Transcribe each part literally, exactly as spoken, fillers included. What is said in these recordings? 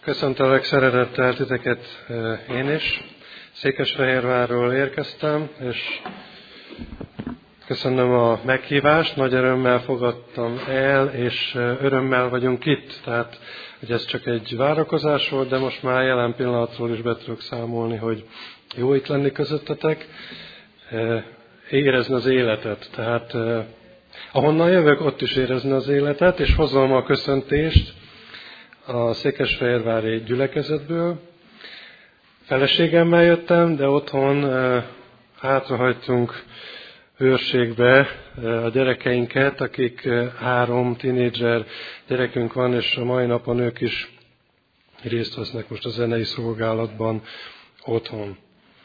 Köszöntelek szeretettel titeket én is. Székesfehérvárról érkeztem, és köszönöm a meghívást, nagy örömmel fogadtam el, és örömmel vagyunk itt. Tehát, hogy ez csak egy várakozás volt, de most már jelen pillanatról is be tudok számolni, hogy jó itt lenni közöttetek, érezni az életet. Tehát ahonnan jövök, ott is érezni az életet, és hozom a köszöntést a székesfehérvári gyülekezetből. Feleségemmel jöttem, de otthon hátrahagytunk őrségbe a gyerekeinket, akik három tínédzser gyerekünk van, és a mai napon ők is részt vesznek most a zenei szolgálatban otthon.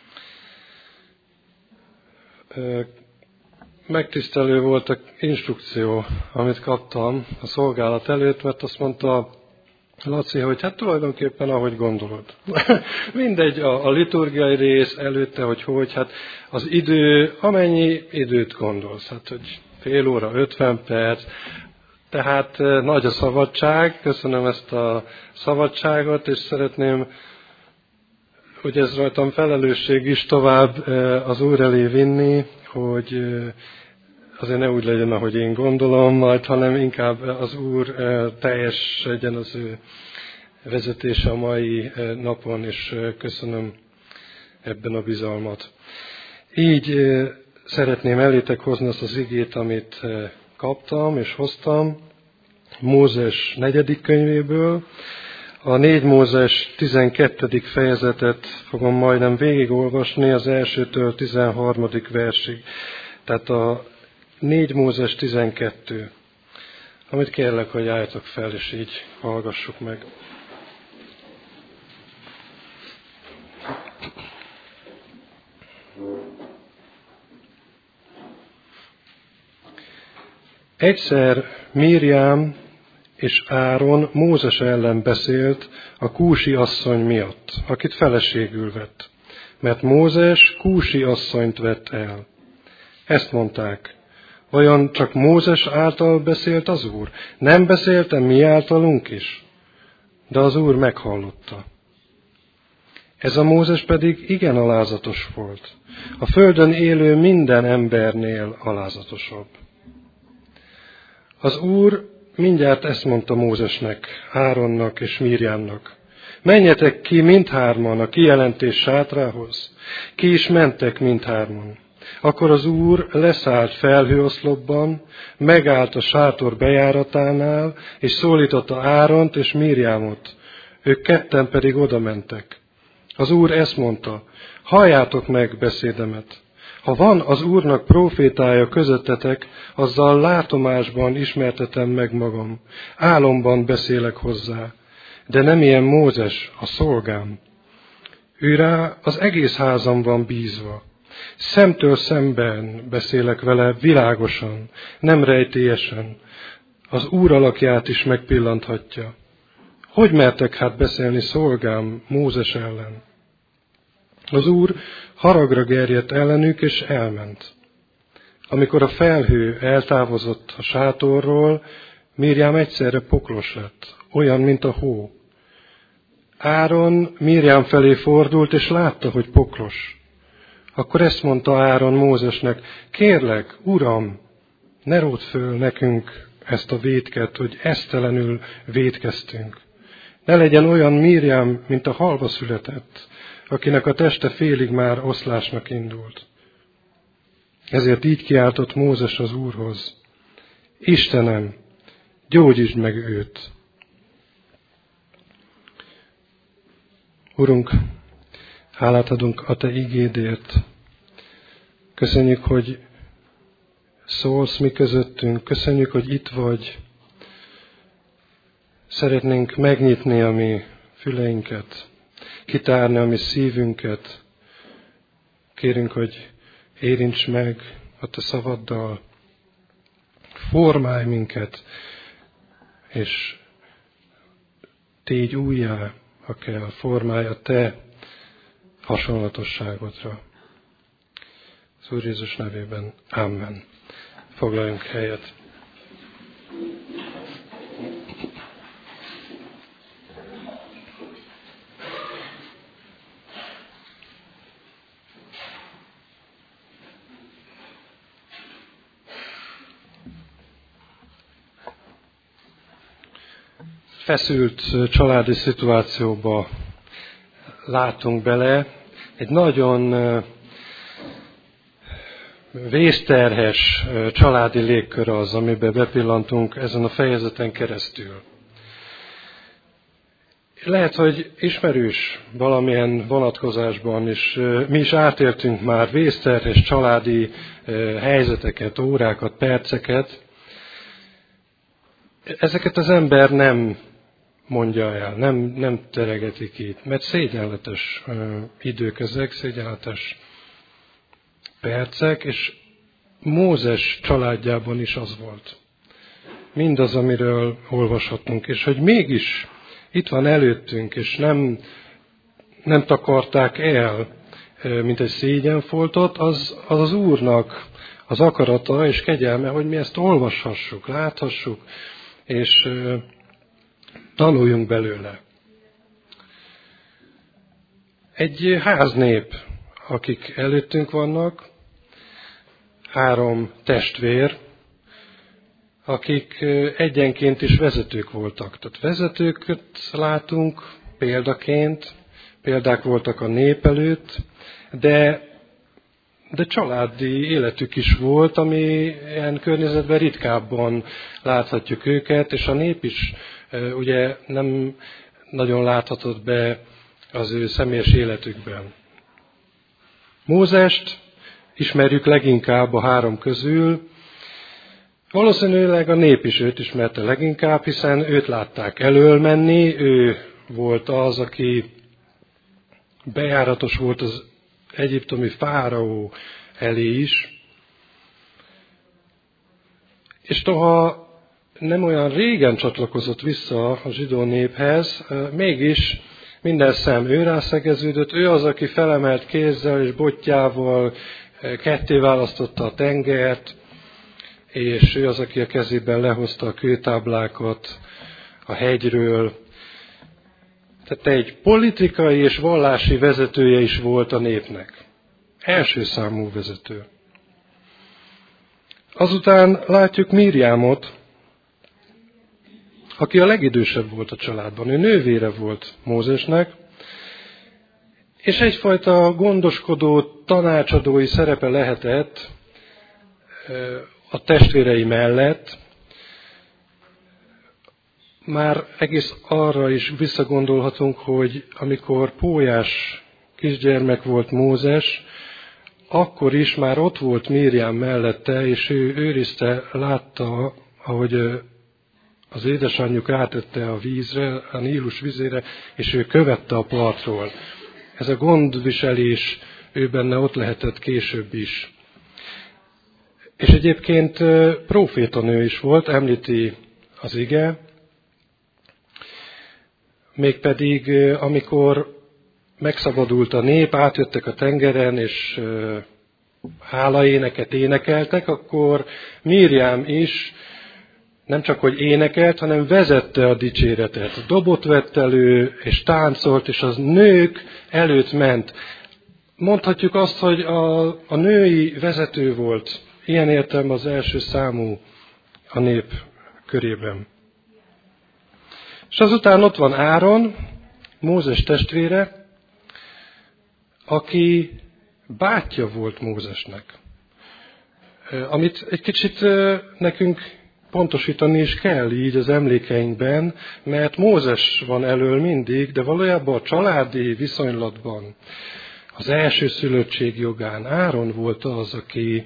Megtisztelő volt az instrukció, amit kaptam a szolgálat előtt, mert azt mondta Laci, hogy hát tulajdonképpen ahogy gondolod. Mindegy, a, a liturgiai rész előtte, hogy hogy, hát az idő, amennyi időt gondolsz, hát hogy fél óra, ötven perc, tehát nagy a szabadság, köszönöm ezt a szabadságot, és szeretném, hogy ez rajtam felelősség is tovább az Úr elé vinni, hogy azért ne úgy legyen, ahogy én gondolom majd, hanem inkább az Úr teljes legyen az ő vezetése a mai napon, és köszönöm ebben a bizalmat. Így szeretném elétek hozni azt az igét, amit kaptam és hoztam Mózes negyedik könyvéből. A négy Mózes tizenkettedik fejezetet fogom majdnem végigolvasni az elsőtől tizenharmadik versig. Tehát a négy Mózes tizenkettő, amit kérlek, hogy álljatok fel, és így hallgassuk meg. Egyszer Mírjám és Áron Mózes ellen beszélt a kúsi asszony miatt, akit feleségül vett, mert Mózes kúsi asszonyt vett el. Ezt mondták: vajon csak Mózes által beszélt az Úr? Nem beszélte mi általunk is? De az Úr meghallotta. Ez a Mózes pedig igen alázatos volt. A földön élő minden embernél alázatosabb. Az Úr mindjárt ezt mondta Mózesnek, Áronnak és Mírjámnak: menjetek ki mindhárman a kijelentés sátrához. Ki is mentek mindhárman. Akkor az Úr leszállt felhőoszlopban, megállt a sátor bejáratánál, és szólította Áront és Mírjámot. Ők ketten pedig oda mentek. Az Úr ezt mondta: halljátok meg beszédemet. Ha van az Úrnak prófétája közöttetek, azzal látomásban ismertetem meg magam. Álomban beszélek hozzá. De nem ilyen Mózes, a szolgám. Őrá az egész házam van bízva. Szemtől szemben beszélek vele világosan, nem rejtélyesen. Az Úr alakját is megpillanthatja. Hogy mertek hát beszélni szolgám Mózes ellen? Az Úr haragra gerjedt ellenük, és elment. Amikor a felhő eltávozott a sátorról, Mírjám egyszerre poklos lett, olyan, mint a hó. Áron Mírjám felé fordult, és látta, hogy poklos. Akkor ezt mondta Áron Mózesnek: kérlek, Uram, ne ródd föl nekünk ezt a vétket, hogy esztelenül vétkeztünk. Ne legyen olyan Mírjám, mint a halva született, akinek a teste félig már oszlásnak indult. Ezért így kiáltott Mózes az Úrhoz: Istenem, gyógyítsd meg őt! Urunk, hálát adunk a Te igédért. Köszönjük, hogy szólsz mi közöttünk. Köszönjük, hogy itt vagy. Szeretnénk megnyitni a mi füleinket, kitárni a mi szívünket. Kérünk, hogy érints meg a Te szavaddal. Formálj minket, és tégy újjá, ha kell, formálj a Te hasonlatosságodra. Az Úr Jézus nevében. Amen. Foglaljunk helyet. feszült családi szituációba látunk bele. Egy nagyon vészterhes családi légkör az, amiben bepillantunk ezen a fejezeten keresztül. Lehet, hogy ismerős valamilyen vonatkozásban, és mi is átéltünk már vészterhes családi helyzeteket, órákat, perceket. Ezeket az ember nem mondja el, nem, nem teregeti ki, mert szégyenletes idők ezek, szégyenletes percek, és Mózes családjában is az volt. Mindaz, amiről olvashatunk, és hogy mégis itt van előttünk, és nem, nem takarták el, mint egy szégyenfoltot, az, az az Úrnak az akarata és kegyelme, hogy mi ezt olvashassuk, láthassuk, és tanuljunk belőle. Egy háznép, akik előttünk vannak, három testvér, akik egyenként is vezetők voltak. Tehát vezetőket látunk példaként, példák voltak a nép előtt, de, de családi életük is volt, ami ilyen környezetben ritkábban láthatjuk őket, és a nép is ugye nem nagyon láthatott be az ő személyes életükben. Mózest ismerjük leginkább a három közül. Valószínűleg a nép is őt ismerte leginkább, hiszen őt látták elől menni, ő volt az, aki bejáratos volt az egyiptomi fáraó elé is. És noha nem olyan régen csatlakozott vissza a zsidó néphez, mégis minden szem őrá szegeződött. Ő az, aki felemelt kézzel és botjával ketté választotta a tengert, és ő az, aki a kezében lehozta a kőtáblákat a hegyről. Tehát egy politikai és vallási vezetője is volt a népnek. Első számú vezető. Azután látjuk Mirjámot, aki a legidősebb volt a családban. Ő nővére volt Mózesnek, és egyfajta gondoskodó, tanácsadói szerepe lehetett a testvérei mellett. Már egész arra is visszagondolhatunk, hogy amikor pólyás kisgyermek volt Mózes, akkor is már ott volt Mirjám mellette, és ő őrizte, látta, ahogy az édesanyjuk átette a vízre, a Nílus vizére, és ő követte a partról. Ez a gondviselés ő benne ott lehetett később is. És egyébként prófétanő is volt, említi az ige, mégpedig amikor megszabadult a nép, átjöttek a tengeren, és hálaéneket énekeltek, akkor Mirjám is nem csak, hogy énekelt, hanem vezette a dicséretet. Dobot vett elő, és táncolt, és az nők előtt ment. Mondhatjuk azt, hogy a, a női vezető volt. Ilyen értelemben az első számú a nép körében. És azután ott van Áron, Mózes testvére, aki bátyja volt Mózesnek. Amit egy kicsit nekünk pontosítani is kell így az emlékeinkben, mert Mózes van elől mindig, de valójában a családi viszonylatban, az első szülöttség jogán Áron volt az, aki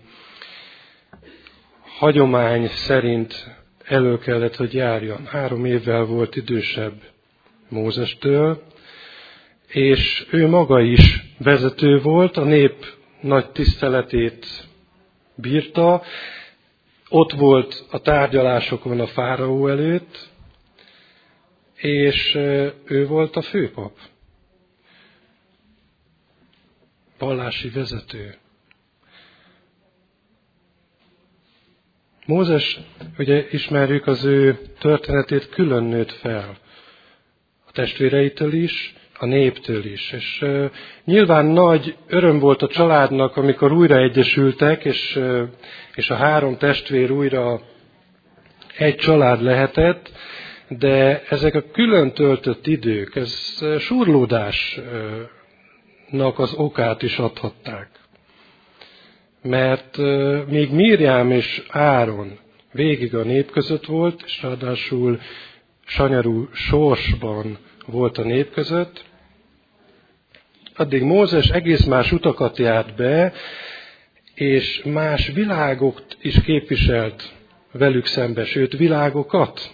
hagyomány szerint elő kellett, hogy járjon. Három évvel volt idősebb Mózestől, és ő maga is vezető volt, a nép nagy tiszteletét bírta, ott volt a tárgyalásokon a fáraó előtt, és ő volt a főpap, vallási vezető. Mózes, ugye ismerjük az ő történetét, külön nőtt fel a testvéreitől is, a néptől is. És uh, nyilván nagy öröm volt a családnak, amikor újra egyesültek, és, uh, és a három testvér újra egy család lehetett, de ezek a külön töltött idők, ez surlódásnak az okát is adhatták. Mert még Mírjám és Áron végig a nép között volt, és ráadásul sanyarú sorsban volt a nép között, addig Mózes egész más utakat járt be, és más világokat is képviselt velük szembe, sőt világokat.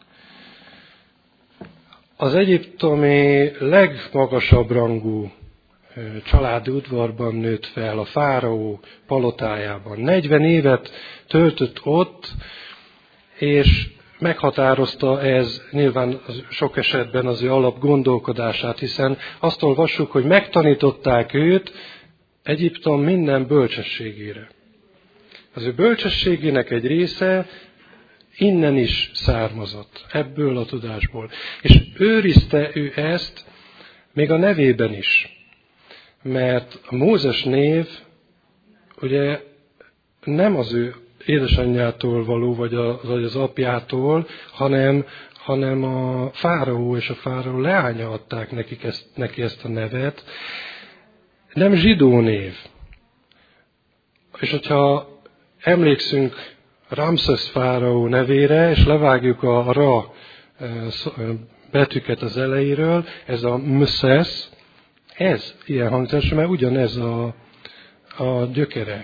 Az egyiptomi legmagasabb rangú családi udvarban nőtt fel, a fáraó palotájában. negyven évet töltött ott, és meghatározta ez nyilván sok esetben az ő alapgondolkodását, hiszen azt olvassuk, hogy megtanították őt Egyiptom minden bölcsességére. Az ő bölcsességének egy része innen is származott, ebből a tudásból. És őrizte ő ezt még a nevében is. Mert a Mózes név ugye nem az ő édesanyjától való, vagy, a, vagy az apjától, hanem, hanem a fáraó és a fáraó leánya adták nekik ezt, neki ezt a nevet. Nem zsidó név. És hogyha emlékszünk Ramszesz fáraó nevére, és levágjuk a ra betűket az elejéről, ez a Mszesz, ez ilyen hangzás, mert ugyanez a, a gyökere.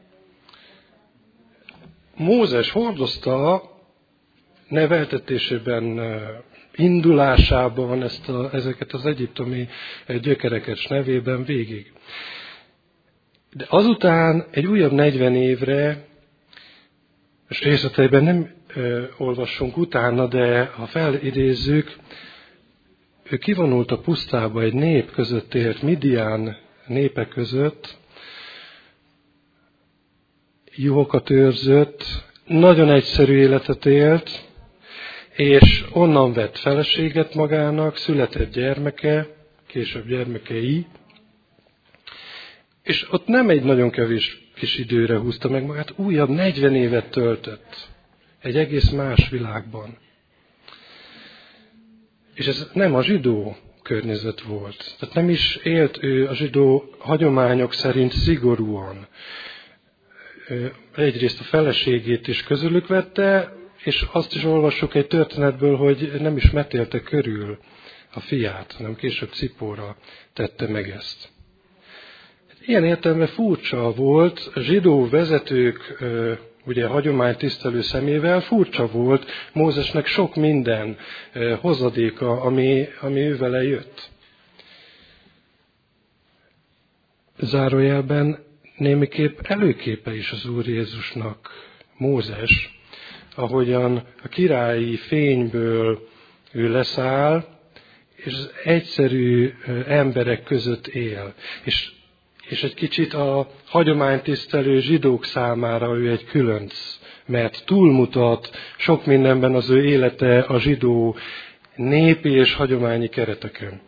Mózes hordozta neveltetésében, indulásában ezt a, ezeket az egyiptomi gyökereket s nevében végig. De azután egy újabb negyven évre, és részleteiben nem ö, olvassunk utána, de ha felidézzük, ő kivonult a pusztába, egy nép között élt, Midian népe között, juhokat őrzött, nagyon egyszerű életet élt, és onnan vett feleséget magának, született gyermeke, később gyermekei, és ott nem egy nagyon kevés kis időre húzta meg magát, újabb negyven évet töltött egy egész más világban. És ez nem a zsidó környezet volt. Tehát nem is élt ő a zsidó hagyományok szerint szigorúan. Egyrészt a feleségét is közülük vette, és azt is olvassuk egy történetből, hogy nem is metélte körül a fiát, hanem később Cipóra tette meg ezt. Ilyen értelemben furcsa volt, a zsidó vezetők, ugye hagyománytisztelő szemével furcsa volt Mózesnek sok minden hozadéka, ami, ami ővele jött. Zárójelben némiképp előképe is az Úr Jézusnak Mózes, ahogyan a királyi fényből ő leszáll, és az egyszerű emberek között él. És, és egy kicsit a hagyománytisztelő zsidók számára ő egy különc, mert túlmutat sok mindenben az ő élete a zsidó népi és hagyományi kereteken.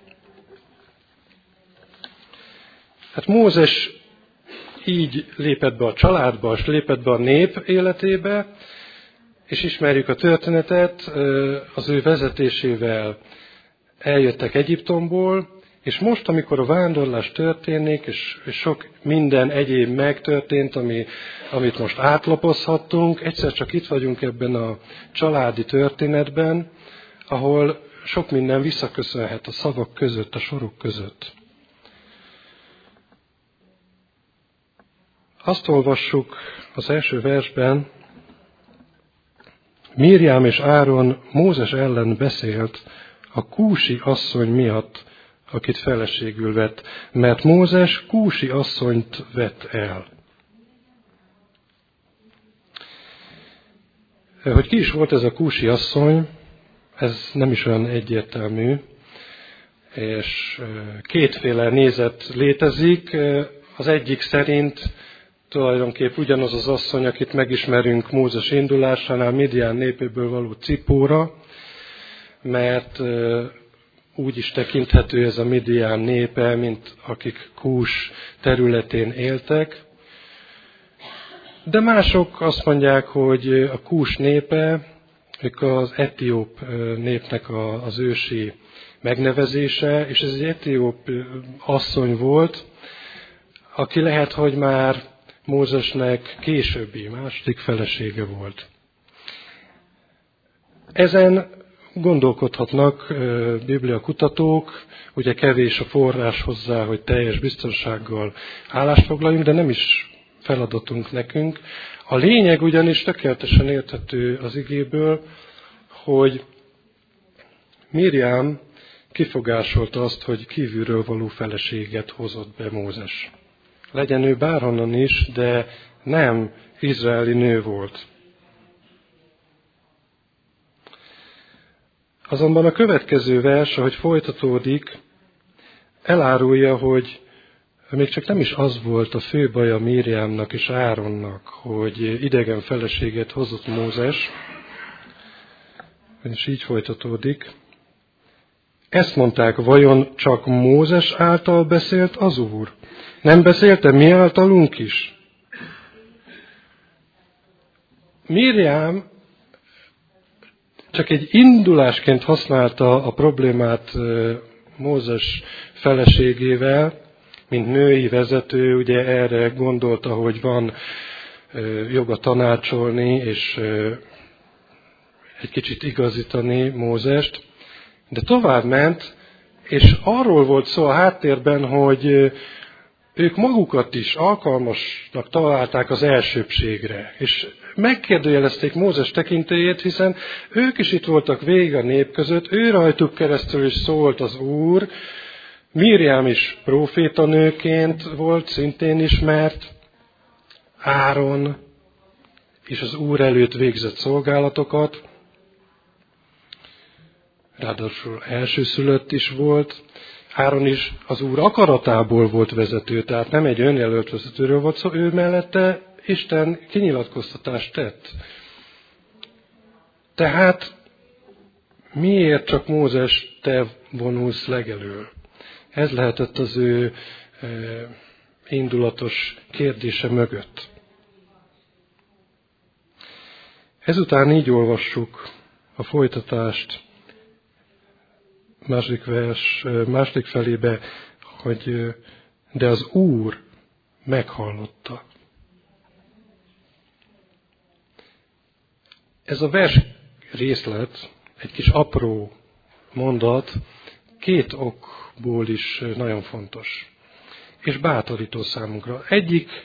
Hát Mózes így lépett be a családba, és lépett be a nép életébe, és ismerjük a történetet, az ő vezetésével eljöttek Egyiptomból, és most, amikor a vándorlás történik, és, és sok minden egyéb megtörtént, ami, amit most átlapozhattunk, egyszer csak itt vagyunk ebben a családi történetben, ahol sok minden visszaköszönhet a szavak között, a sorok között. Azt olvassuk az első versben, Mírjám és Áron Mózes ellen beszélt a kúsi asszony miatt, akit feleségül vett, mert Mózes kúsi asszonyt vett el. Hogy ki is volt ez a kúsi asszony, ez nem is olyan egyértelmű, és kétféle nézet létezik. Az egyik szerint tulajdonképp ugyanaz az asszony, akit megismerünk Mózes indulásánál, Midian népéből való Cipóra, mert úgy is tekinthető ez a Midian népe, mint akik Kús területén éltek. De mások azt mondják, hogy a Kús népe mikor az etióp népnek az ősi megnevezése, és ez egy etióp asszony volt, aki lehet, hogy már Mózesnek későbbi második felesége volt. Ezen gondolkodhatnak bibliakutatók, ugye kevés a forrás hozzá, hogy teljes biztonsággal állást foglaljunk, de nem is feladatunk nekünk. A lényeg ugyanis tökéletesen érthető az igéből, hogy Miriam kifogásolta azt, hogy kívülről való feleséget hozott be Mózes. Legyen ő bárhonnan is, de nem izraeli nő volt. Azonban a következő vers, ahogy folytatódik, elárulja, hogy még csak nem is az volt a fő baja Miriamnak és Áronnak, hogy idegen feleséget hozott Mózes, és így folytatódik. Ezt mondták, vajon csak Mózes által beszélt az Úr? Nem beszélte mi általunk is? Miriam csak egy indulásként használta a problémát Mózes feleségével, mint női vezető, ugye erre gondolta, hogy van joga tanácsolni, és egy kicsit igazítani Mózest, de tovább ment, és arról volt szó a háttérben, hogy ők magukat is alkalmasnak találták az elsőbbségre, és megkérdőjelezték Mózes tekintélyét, hiszen ők is itt voltak végig a nép között, ő rajtuk keresztül is szólt az Úr, Miriam is prófétanőként volt, szintén ismert, Áron és az Úr előtt végzett szolgálatokat, ráadásul elsőszülött is volt, Áron is az Úr akaratából volt vezető, tehát nem egy önjelölt vezetőről volt szó, ő mellette Isten kinyilatkoztatást tett. Tehát miért csak Mózes, te vonulsz legelől? Ez lehetett az ő e, indulatos kérdése mögött. Ezután így olvassuk a folytatást, második vers, második felébe, hogy de az Úr meghallotta. Ez a vers részlet, egy kis apró mondat, két okból is nagyon fontos, és bátorító számunkra. Egyik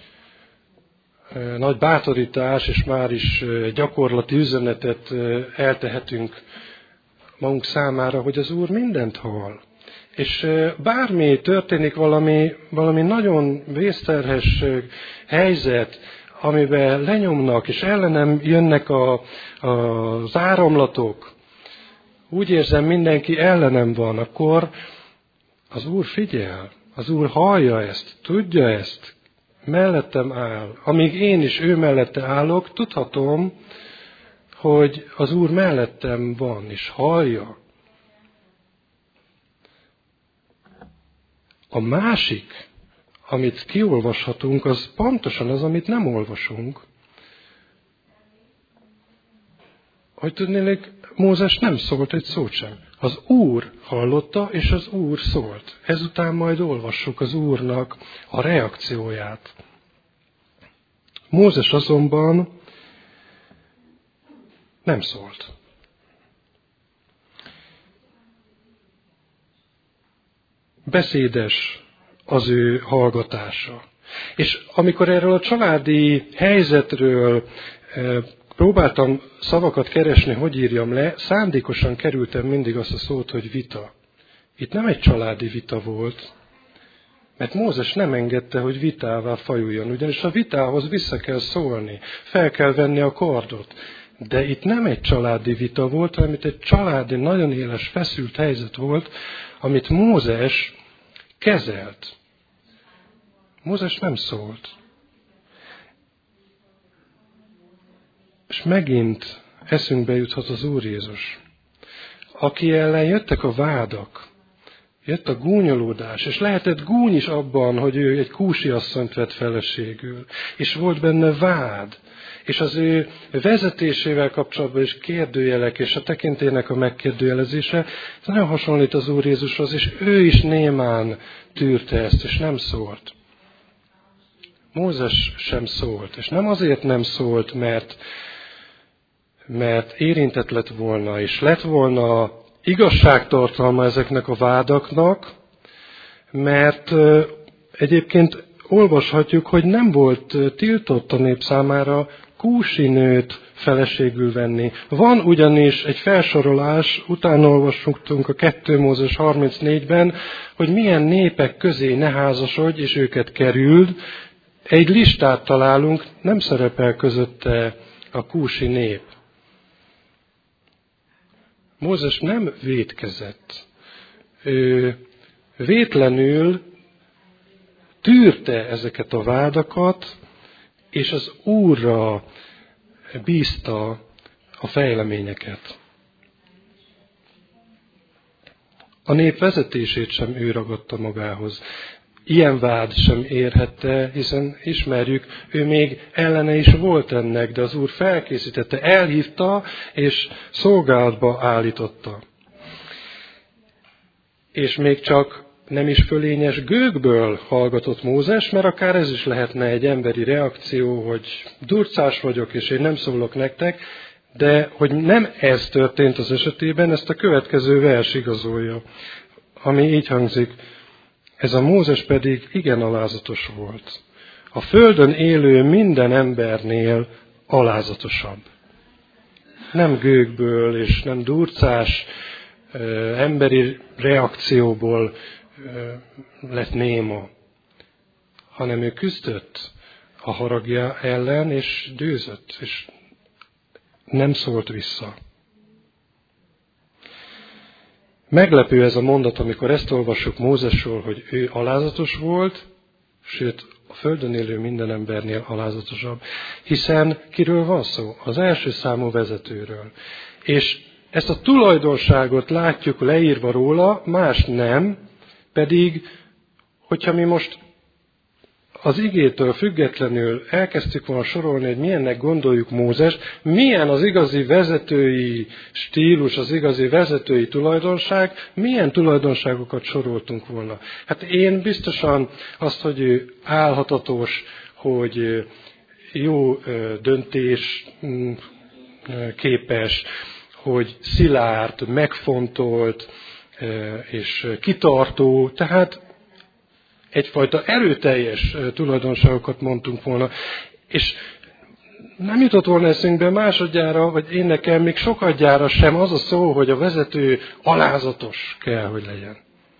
nagy bátorítás, és már is gyakorlati üzenetet eltehetünk magunk számára, hogy az Úr mindent hall. És bármi történik, valami, valami nagyon vészterhes helyzet, amiben lenyomnak, és ellenem jönnek a, a, az áramlatok, úgy érzem, mindenki ellenem van, akkor az Úr figyel, az Úr hallja ezt, tudja ezt, mellettem áll. Amíg én is ő mellette állok, tudhatom, hogy az Úr mellettem van, és hallja. A másik, amit kiolvashatunk, az pontosan az, amit nem olvasunk. Hogy tudnélik, Mózes nem szólt egy szót sem. Az Úr hallotta, és az Úr szólt. Ezután majd olvassuk az Úrnak a reakcióját. Mózes azonban nem szólt. Beszédes az ő hallgatása. És amikor erről a családi helyzetről próbáltam szavakat keresni, hogy írjam le, szándékosan kerültem mindig azt a szót, hogy vita. Itt nem egy családi vita volt, mert Mózes nem engedte, hogy vitává fajuljon, ugyanis a vitához vissza kell szólni, fel kell venni a kardot. De itt nem egy családi vita volt, hanem itt egy családi, nagyon éles, feszült helyzet volt, amit Mózes kezelt. Mózes nem szólt. És megint eszünkbe juthat az Úr Jézus, aki ellen jöttek a vádak, Jött a gúnyolódás, és lehetett gúny is abban, hogy ő egy kúsi asszonyt vett feleségül, és volt benne vád, és az ő vezetésével kapcsolatban is kérdőjelek, és a tekintélynek a megkérdőjelezése, ez nagyon hasonlít az Úr Jézushoz, és ő is némán tűrte ezt, és nem szólt. Mózes sem szólt, és nem azért nem szólt, mert, mert érintett lett volna, és lett volna igazságtartalma ezeknek a vádaknak, mert egyébként olvashatjuk, hogy nem volt tiltott a nép számára kúsi nőt feleségül venni. Van ugyanis egy felsorolás, utána olvasunk a kettő Mózes harmincnégyben, hogy milyen népek közé ne házasodj, és őket kerüld. Egy listát találunk, nem szerepel közötte a kúsi nép. Mózes nem vétkezett. Ő vétlenül tűrte ezeket a vádakat, és az Úrra bízta a fejleményeket. A nép vezetését sem ő ragadta magához. Ilyen vád sem érhette, hiszen ismerjük, ő még ellene is volt ennek, de az Úr felkészítette, elhívta és szolgálatba állította. És még csak nem is fölényes gőgből hallgatott Mózes, mert akár ez is lehetne egy emberi reakció, hogy durcás vagyok, és én nem szólok nektek, de hogy nem ez történt az esetében, ezt a következő vers igazolja, ami így hangzik: ez a Mózes pedig igen alázatos volt. A földön élő minden embernél alázatosabb. Nem gőgből és nem durcás emberi reakcióból lett néma, hanem ő küzdött a haragja ellen, és győzött, és nem szólt vissza. Meglepő ez a mondat, amikor ezt olvassuk Mózesról, hogy ő alázatos volt, sőt, a földön élő minden embernél alázatosabb, hiszen kiről van szó? Az első számú vezetőről. És ezt a tulajdonságot látjuk leírva róla, más nem, pedig, hogyha mi most az igétől függetlenül elkezdtük volna sorolni, hogy milyennek gondoljuk Mózest, milyen az igazi vezetői stílus, az igazi vezetői tulajdonság, milyen tulajdonságokat soroltunk volna. Hát én biztosan azt, hogy ő álhatatos, hogy jó döntés képes, hogy szilárd, megfontolt és kitartó, tehát egyfajta erőteljes tulajdonságokat mondtunk volna. És nem jutott volna eszünkbe másodjára, vagy én nekem még sokadjára sem az a szó, hogy a vezető alázatos kell, hogy legyen.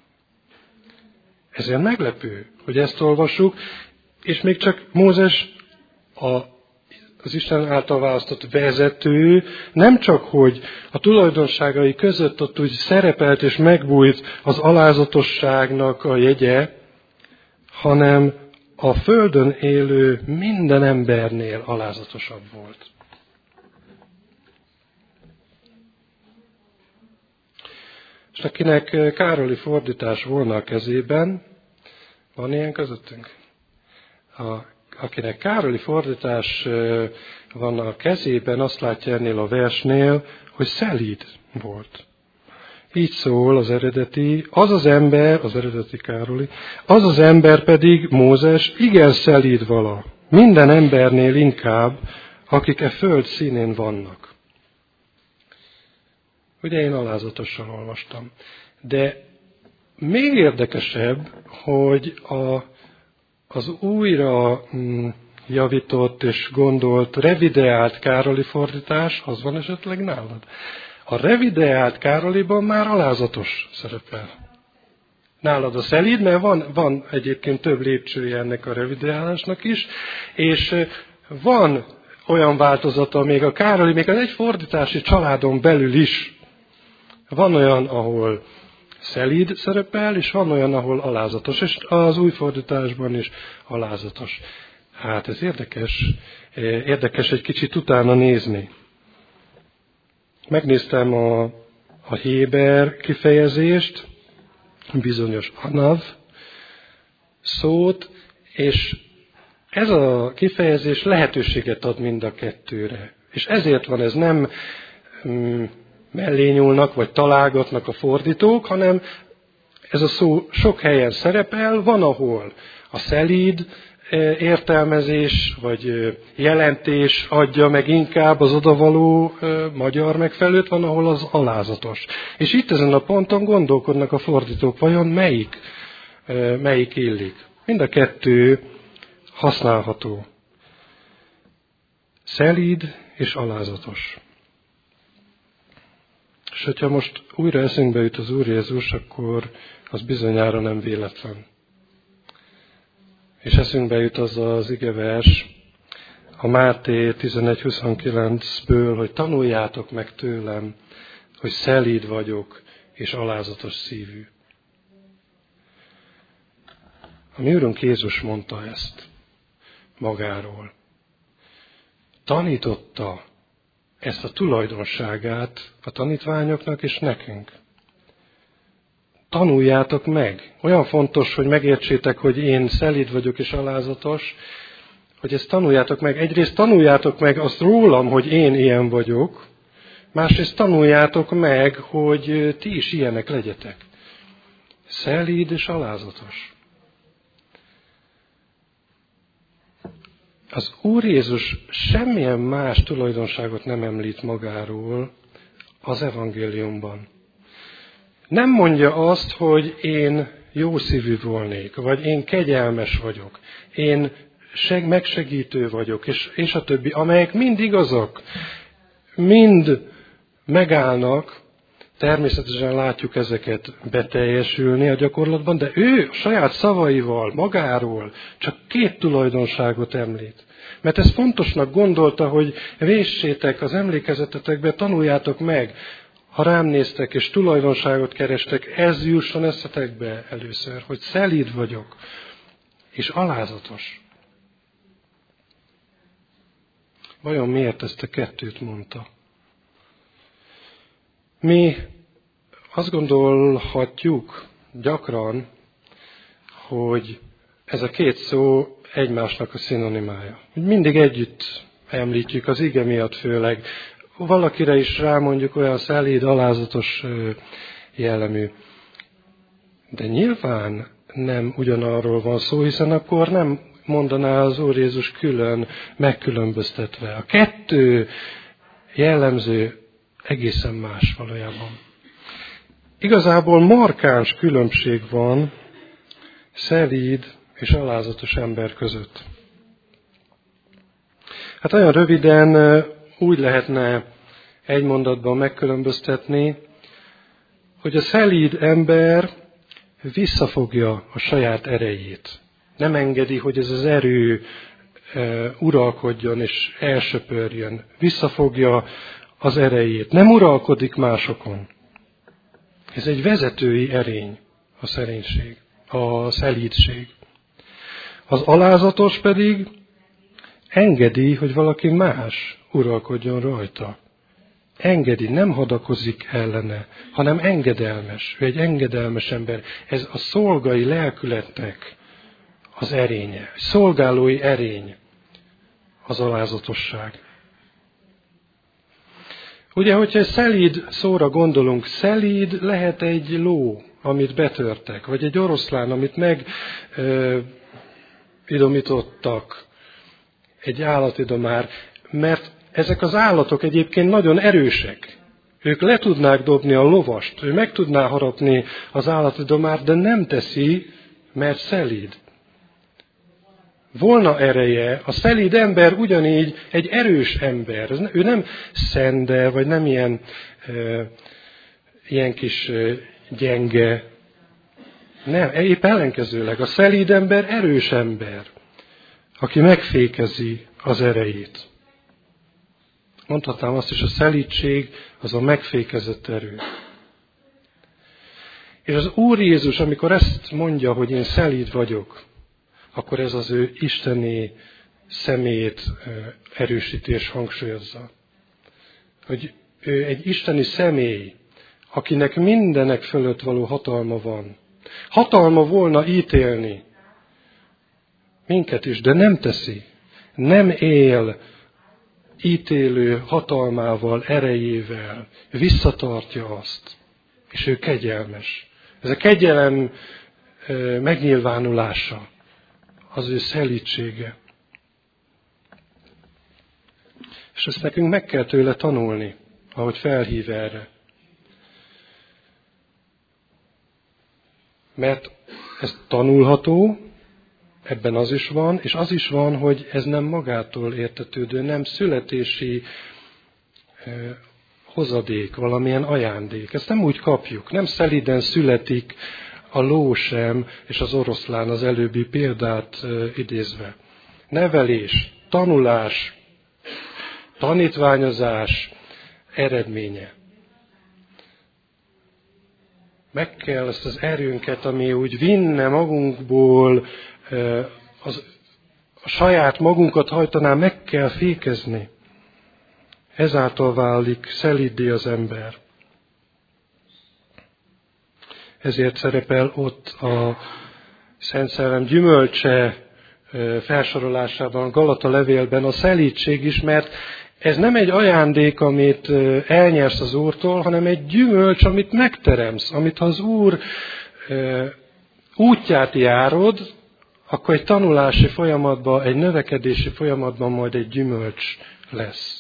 Ezért meglepő, hogy ezt olvassuk, és még csak Mózes a az Isten által választott vezető, nem csak, hogy a tulajdonságai között ott úgy szerepelt és megbújt az alázatosságnak a jegye, hanem a földön élő minden embernél alázatosabb volt. És akinek Károli fordítás volna a kezében, van ilyen közöttünk? A Akinek Károli fordítás van a kezében, azt látja ennél a versnél, hogy szelíd volt. Így szól az eredeti, az az ember, az eredeti Károli, az az ember pedig, Mózes, igen szelíd vala, minden embernél inkább, akik e föld színén vannak. Ugye én alázatosan olvastam. De még érdekesebb, hogy a Az újra javított és gondolt, revideált Károli fordítás, az van esetleg nálad? A revideált Károliban már alázatos szerepel. Nálad a szelíd, mert van, van egyébként több lépcsője ennek a revideálásnak is, és van olyan változata még a Károli, még az egy fordítási családon belül is. Van olyan, ahol szelíd szerepel, és van olyan, ahol alázatos, és az új fordításban is alázatos. Hát ez érdekes, érdekes egy kicsit utána nézni. Megnéztem a, a héber kifejezést, bizonyos anav szót, és ez a kifejezés lehetőséget ad mind a kettőre. És ezért van ez, nem mm, mellé nyúlnak, vagy találgatnak a fordítók, hanem ez a szó sok helyen szerepel, van, ahol a szelíd értelmezés, vagy jelentés adja meg inkább az odavaló magyar megfelelőt, van, ahol az alázatos. És itt ezen a ponton gondolkodnak a fordítók, vajon melyik, melyik illik. Mind a kettő használható. Szelíd és alázatos. És hogyha most újra eszünkbe jut az Úr Jézus, akkor az bizonyára nem véletlen. És eszünkbe jut az az igevers a Máté tizenegy huszonkilencből, hogy tanuljátok meg tőlem, hogy szelíd vagyok és alázatos szívű. A mi Úrunk Jézus mondta ezt magáról. Tanította ezt a tulajdonságát a tanítványoknak és nekünk. Tanuljátok meg. Olyan fontos, hogy megértsétek, hogy én szelíd vagyok és alázatos, hogy ezt tanuljátok meg. Egyrészt tanuljátok meg azt rólam, hogy én ilyen vagyok, másrészt tanuljátok meg, hogy ti is ilyenek legyetek. Szelíd és alázatos. Az Úr Jézus semmilyen más tulajdonságot nem említ magáról az evangéliumban. Nem mondja azt, hogy én jó szívű volnék, vagy én kegyelmes vagyok, én seg- megsegítő vagyok, és, és a többi, amelyek mind igazak, mind megállnak, természetesen látjuk ezeket beteljesülni a gyakorlatban, de ő a saját szavaival, magáról csak két tulajdonságot említ. Mert ez fontosnak gondolta, hogy véssétek az emlékezetetekbe, tanuljátok meg, ha rám néztek és tulajdonságot kerestek, ez jusson eszetekbe először, hogy szelíd vagyok, és alázatos. Vajon miért ezt a kettőt mondta? Mi azt gondolhatjuk gyakran, hogy ez a két szó egymásnak a szinonimája. Mindig együtt említjük, az ige miatt főleg. Valakire is rámondjuk olyan szelíd, alázatos jellemű. De nyilván nem ugyanarról van szó, hiszen akkor nem mondaná az Úr Jézus külön, megkülönböztetve. A kettő jellemző egészen más valójában. Igazából markáns különbség van szelíd és alázatos ember között. Hát olyan röviden úgy lehetne egy mondatban megkülönböztetni, hogy a szelíd ember visszafogja a saját erejét. Nem engedi, hogy ez az erő uralkodjon és elsöpörjön. Visszafogja az erejét. Nem uralkodik másokon. Ez egy vezetői erény, a szerénység, a szelídség. Az alázatos pedig engedi, hogy valaki más uralkodjon rajta. Engedi, nem hadakozik ellene, hanem engedelmes. Ő egy engedelmes ember. Ez a szolgai lelkületnek az erénye. Szolgálói erény az alázatosság. Ugye, hogyha egy szelíd szóra gondolunk, szelíd lehet egy ló, amit betörtek, vagy egy oroszlán, amit megidomítottak, egy állatidomár, mert ezek az állatok egyébként nagyon erősek. Ők le tudnák dobni a lovast, ő meg tudná harapni az állatidomárt, de nem teszi, mert szelíd. Volna ereje, a szelíd ember ugyanígy egy erős ember. Ő nem szende, vagy nem ilyen, e, ilyen kis e, gyenge. Nem, épp ellenkezőleg. A szelíd ember erős ember, aki megfékezi az erejét. Mondhatnám azt is, a szelídség az a megfékezett erő. És az Úr Jézus, amikor ezt mondja, hogy én szelíd vagyok, akkor ez az ő isteni személyét erősíti és hangsúlyozza. Hogy ő egy isteni személy, akinek mindenek fölött való hatalma van, Hatalma volna ítélni minket is, de nem teszi. Nem él ítélő hatalmával, erejével. Visszatartja azt. És ő kegyelmes. Ez a kegyelem megnyilvánulása. Az ő szelídsége. És ezt nekünk meg kell tőle tanulni, ahogy felhív erre. Mert ez tanulható, ebben az is van, és az is van, hogy ez nem magától értetődő, nem születési eh, hozadék, valamilyen ajándék. Ezt nem úgy kapjuk, nem szelíden születik a ló sem, és az oroszlán az előbbi példát eh, idézve. Nevelés, tanulás, tanítványozás eredménye. Meg kell ezt az erőnket, ami úgy vinne magunkból, az, a saját magunkat hajtaná, meg kell fékezni. Ezáltal válik szelíddé az ember. Ezért szerepel ott a Szent Szellem gyümölcse felsorolásában, Galata levélben a szelídség is, mert ez nem egy ajándék, amit elnyersz az Úrtól, hanem egy gyümölcs, amit megteremsz, amit ha az Úr útját járod, akkor egy tanulási folyamatban, egy növekedési folyamatban majd egy gyümölcs lesz.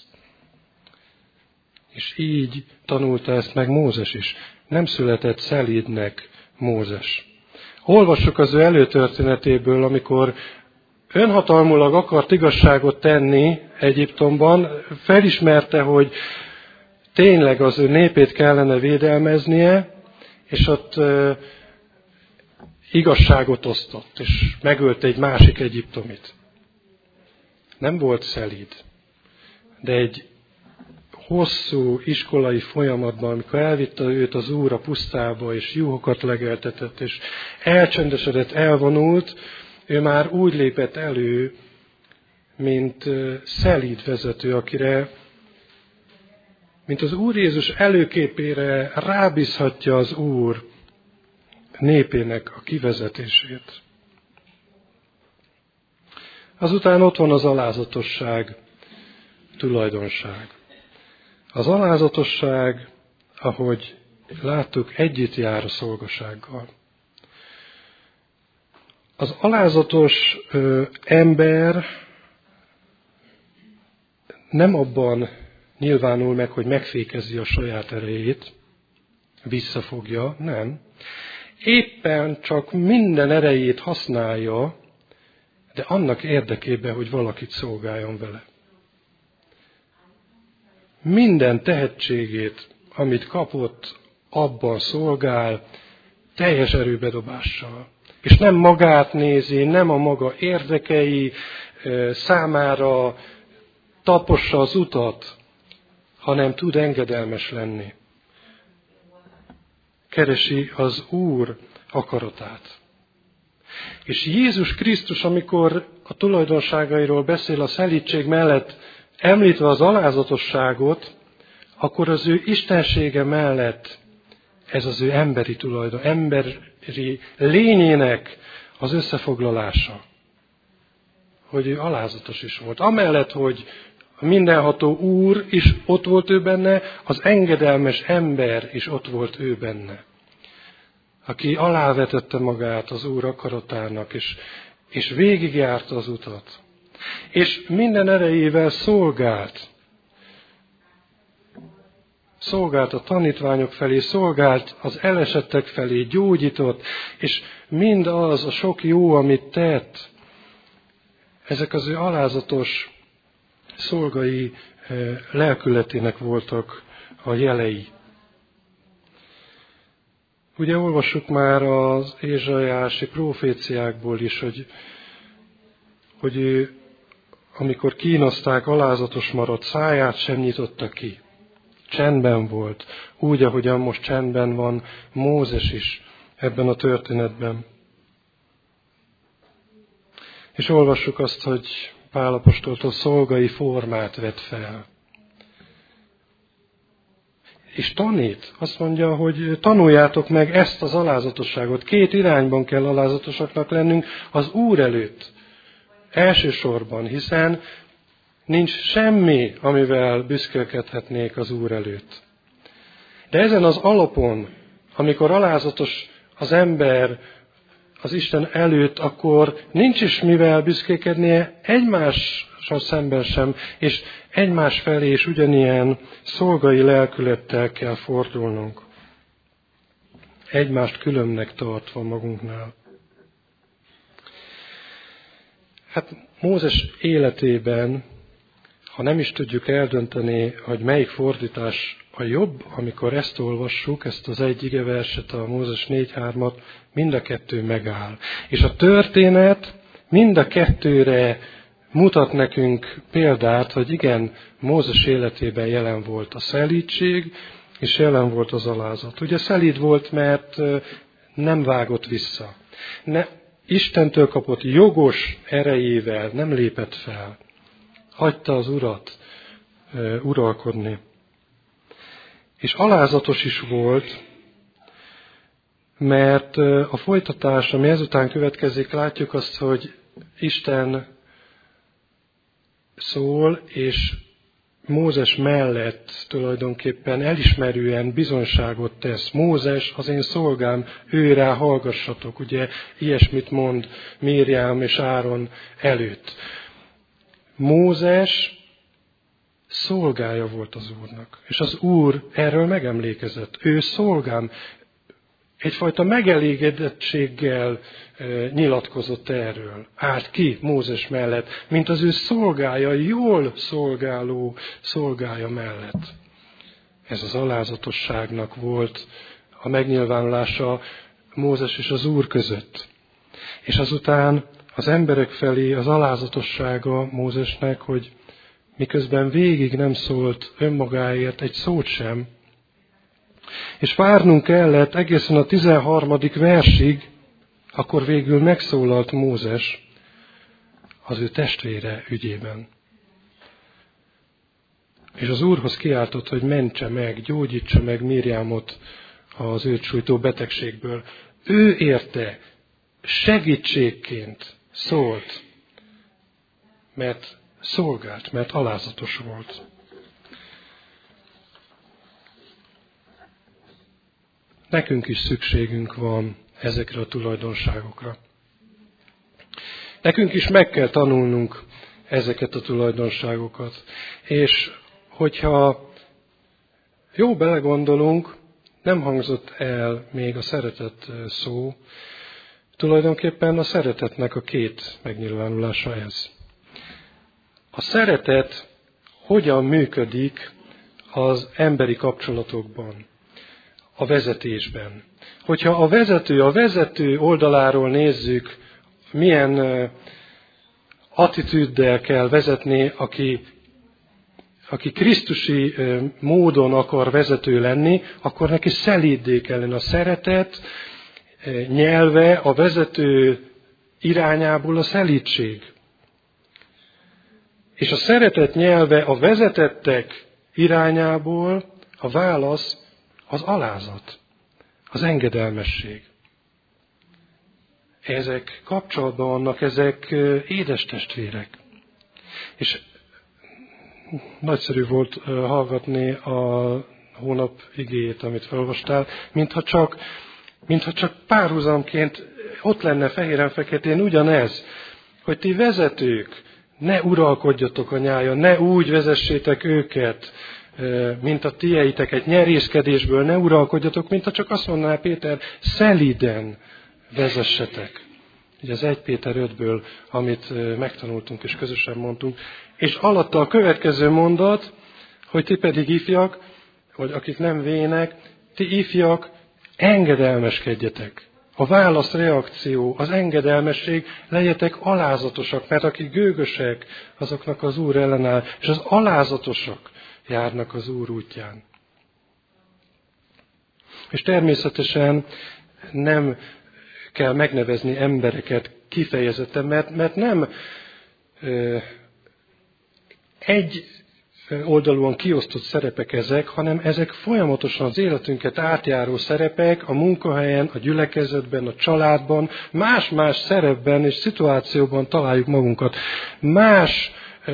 És így tanulta ezt meg Mózes is. Nem született szelídnek Mózes. Olvassuk az ő előtörténetéből, amikor önhatalmulag akart igazságot tenni Egyiptomban, felismerte, hogy tényleg az ő népét kellene védelmeznie, és ott uh, igazságot osztott, és megölt egy másik egyiptomit. Nem volt szelíd, de egy hosszú iskolai folyamatban, amikor elvitte őt az Úr a pusztába, és juhokat legeltetett, és elcsendesedett, elvonult, ő már úgy lépett elő, mint szelíd vezető, akire, mint az Úr Jézus előképére rábízhatja az Úr népének a kivezetését. Azután ott van az alázatosság tulajdonság. Az alázatosság, ahogy láttuk, együtt jár a szolgasággal. Az alázatos ö, ember nem abban nyilvánul meg, hogy megfékezi a saját erejét, visszafogja, nem. Éppen csak minden erejét használja, de annak érdekében, hogy valakit szolgáljon vele. Minden tehetségét, amit kapott, abban szolgál, teljes erőbedobással. És nem magát nézi, nem a maga érdekei számára tapossa az utat, hanem tud engedelmes lenni. Keresi az Úr akaratát. És Jézus Krisztus, amikor a tulajdonságairól beszél a szelídség mellett, említve az alázatosságot, akkor az ő istensége mellett ez az ő emberi tulajdon, emberi lényének az összefoglalása. Hogy ő alázatos is volt. Amellett, hogy a mindenható Úr is ott volt ő benne, az engedelmes ember is ott volt ő benne. Aki alávetette magát az Úr akaratának, és, és végigjárta az utat. És minden erejével szolgált. Szolgált a tanítványok felé, szolgált az elesettek felé, gyógyított, és mind az a sok jó, amit tett, ezek az ő alázatos szolgai lelkületének voltak a jelei. Ugye olvassuk már az ézsaiási proféciákból is, hogy, hogy ő, amikor kínozták, alázatos maradt, száját sem nyitotta ki. Csendben volt, úgy, ahogyan most csendben van Mózes is ebben a történetben. És olvassuk azt, hogy Pál apostoltól szolgai formát vett fel. és tanít. Azt mondja, hogy tanuljátok meg ezt az alázatosságot. Két irányban kell alázatosaknak lennünk az Úr előtt. Elsősorban, hiszen nincs semmi, amivel büszkélkedhetnék az Úr előtt. De ezen az alapon, amikor alázatos az ember az Isten előtt, akkor nincs is mivel büszkélkednie egymással szemben sem, és egymás felé is ugyanilyen szolgai lelkülettel kell fordulnunk. Egymást különbnek tartva magunknál. Hát Mózes életében, ha nem is tudjuk eldönteni, hogy melyik fordítás a jobb, amikor ezt olvassuk, ezt az egy igeverset, a Mózes négy hármat, mind a kettő megáll. És a történet mind a kettőre mutat nekünk példát, hogy igen, Mózes életében jelen volt a szelídség, és jelen volt az alázat. Ugye szelíd volt, mert nem vágott vissza. Ne, Istentől kapott jogos erejével nem lépett fel. Hagyta az Urat uh, uralkodni. És alázatos is volt, mert uh, a folytatás, ami ezután következik, látjuk azt, hogy Isten szól, és Mózes mellett tulajdonképpen elismerően bizonyságot tesz. Mózes, az én szolgám, ő rá hallgassatok. Ugye ilyesmit mond Mírjám és Áron előtt. Mózes szolgája volt az Úrnak, és az Úr erről megemlékezett. Ő szolgám, egyfajta megelégedettséggel e, nyilatkozott erről. Állt ki Mózes mellett, mint az ő szolgája, jól szolgáló szolgája mellett. Ez az alázatosságnak volt a megnyilvánulása Mózes és az Úr között. És azután az emberek felé az alázatossága Mózesnek, hogy miközben végig nem szólt önmagáért egy szót sem, és várnunk kellett egészen a tizenharmadik versig, akkor végül megszólalt Mózes az ő testvére ügyében. És az Úrhoz kiáltott, hogy mentse meg, gyógyítsa meg Mírjámot az őt sújtó betegségből. Ő érte, segítségként szólt, mert szolgált, mert alázatos volt. Nekünk is szükségünk van ezekre a tulajdonságokra. Nekünk is meg kell tanulnunk ezeket a tulajdonságokat. És hogyha jó belegondolunk, nem hangzott el még a szeretet szó, tulajdonképpen a szeretetnek a két megnyilvánulása ez. A szeretet hogyan működik az emberi kapcsolatokban, a vezetésben. Hogyha a vezető, a vezető oldaláról nézzük, milyen attitűddel kell vezetni, aki, aki krisztusi módon akar vezető lenni, akkor neki szelíddé kell lenni. A szeretet nyelve a vezető irányából a szelídség. És a szeretet nyelve a vezetettek irányából a válasz az alázat, az engedelmesség. Ezek kapcsolatban vannak, ezek édes testvérek. És nagyszerű volt hallgatni a hónap igéjét, amit felolvastál, mintha csak, mintha csak párhuzamként ott lenne fehéren-feketén ugyanez, hogy ti vezetők, ne uralkodjatok a nyájon, ne úgy vezessétek őket, mint a tieiteket nyerészkedésből, ne uralkodjatok, mint ha csak azt mondaná Péter, szelíden vezessetek. Ugye az egy Péter ötből, amit megtanultunk és közösen mondtunk. És alatta a következő mondat, hogy ti pedig ifjak, vagy akik nem vének, ti ifjak, engedelmeskedjetek. A válaszreakció, az engedelmesség, legyetek alázatosak, mert akik gőgösek, azoknak az Úr ellenáll, és az alázatosak járnak az Úr útján. És természetesen nem kell megnevezni embereket kifejezetten, mert, mert nem ö, egy oldalúan kiosztott szerepek ezek, hanem ezek folyamatosan az életünket átjáró szerepek a munkahelyen, a gyülekezetben, a családban, más-más szerepben és szituációban találjuk magunkat. Más,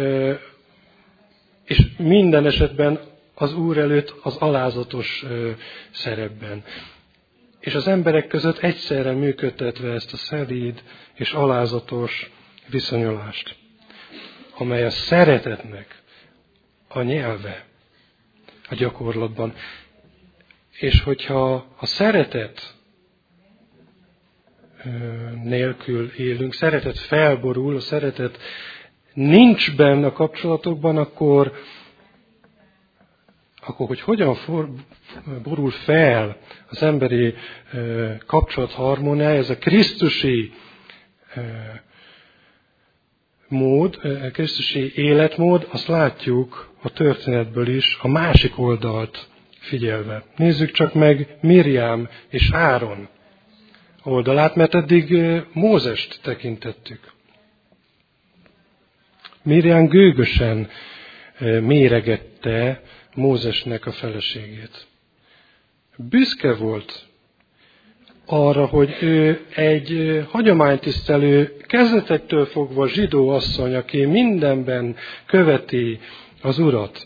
és minden esetben az Úr előtt az alázatos szerepben. És az emberek között egyszerre működtetve ezt a szelíd és alázatos viszonyulást, amely a szeretetnek a nyelve a gyakorlatban. És hogyha a szeretet nélkül élünk, szeretet felborul, a szeretet nincs benne a kapcsolatokban, akkor, akkor hogy hogyan for, borul fel az emberi kapcsolat harmóniája, ez a krisztusi mód, krisztusi életmód, azt látjuk a történetből is, a másik oldalt figyelve. Nézzük csak meg Miriam és Áron oldalát, mert eddig Mózest tekintettük. Miriam gőgösen méregette Mózesnek a feleségét. Büszke volt arra, hogy ő egy hagyománytisztelő, kezdetektől fogva zsidó asszony, aki mindenben követi az Urat.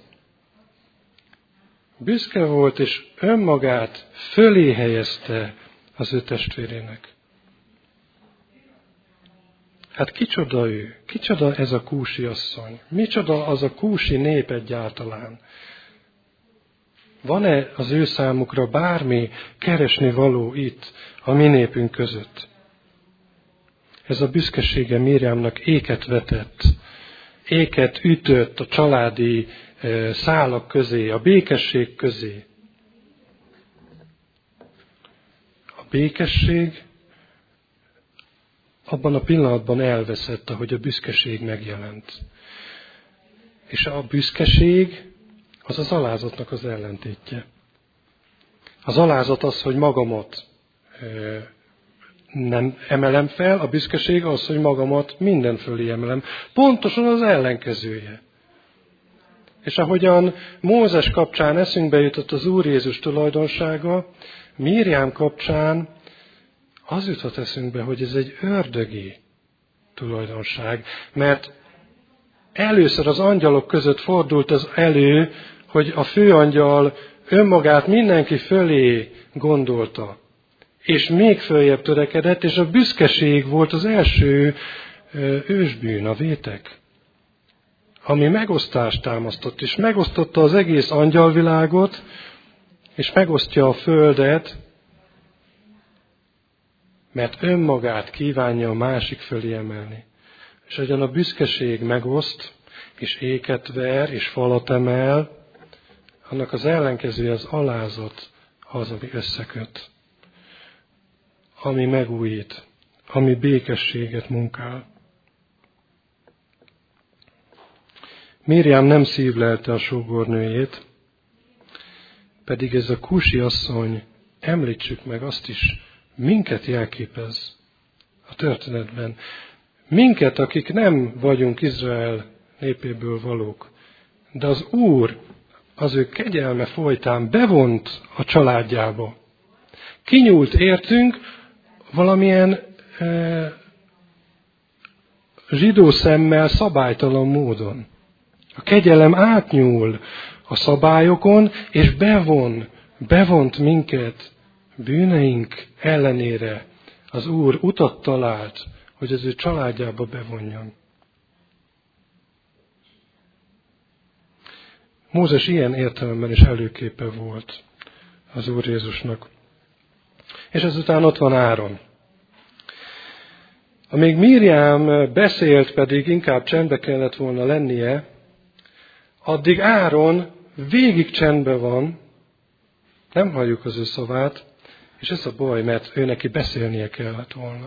Büszke volt, és önmagát fölé helyezte az ő testvérének. Hát kicsoda ő? Kicsoda ez a kúsi asszony? Micsoda az a kúsi nép egyáltalán? Van-e az ő számukra bármi keresni való itt, a mi népünk között? Ez a büszkesége Miriamnak éket vetett, éket ütött a családi szálak közé, a békesség közé. A békesség abban a pillanatban elveszett, ahogy a büszkeség megjelent. És a büszkeség az az alázatnak az ellentétje. Az alázat az, hogy magamat nem emelem fel, a büszkeség az, hogy magamat minden fölé emelem. Pontosan az ellenkezője. És ahogyan Mózes kapcsán eszünkbe jutott az Úr Jézus tulajdonsága, Miriam kapcsán az jutott eszünkbe, hogy ez egy ördögi tulajdonság, mert először az angyalok között fordult az elő, hogy a főangyal önmagát mindenki fölé gondolta, és még följebb törekedett, és a büszkeség volt az első ősbűn, a vétek, ami megosztást támasztott, és megosztotta az egész angyalvilágot, és megosztja a földet, mert önmagát kívánja a másik fölé emelni. És ahogyan a büszkeség megoszt, és éket ver, és falat emel, annak az ellenkezője az alázat az, ami összeköt, ami megújít, ami békességet munkál. Miriam nem szívlelte a sógornőjét, pedig ez a kúsi asszony, említsük meg azt is, minket jelképez a történetben. Minket, akik nem vagyunk Izrael népéből valók, de az Úr az ő kegyelme folytán bevont a családjába. Kinyúlt értünk valamilyen e, zsidó szemmel szabálytalan módon. A kegyelem átnyúl a szabályokon, és bevon, bevont minket bűneink ellenére. Az Úr utat talált, hogy az ő családjába bevonjon. Mózes ilyen értelemben is előképe volt az Úr Jézusnak. És ezután ott van Áron. Amíg Miriam beszélt, pedig inkább csendbe kellett volna lennie, addig Áron végig csendben van, nem halljuk az ő szavát, és ez a baj, mert ő neki beszélnie kellett volna.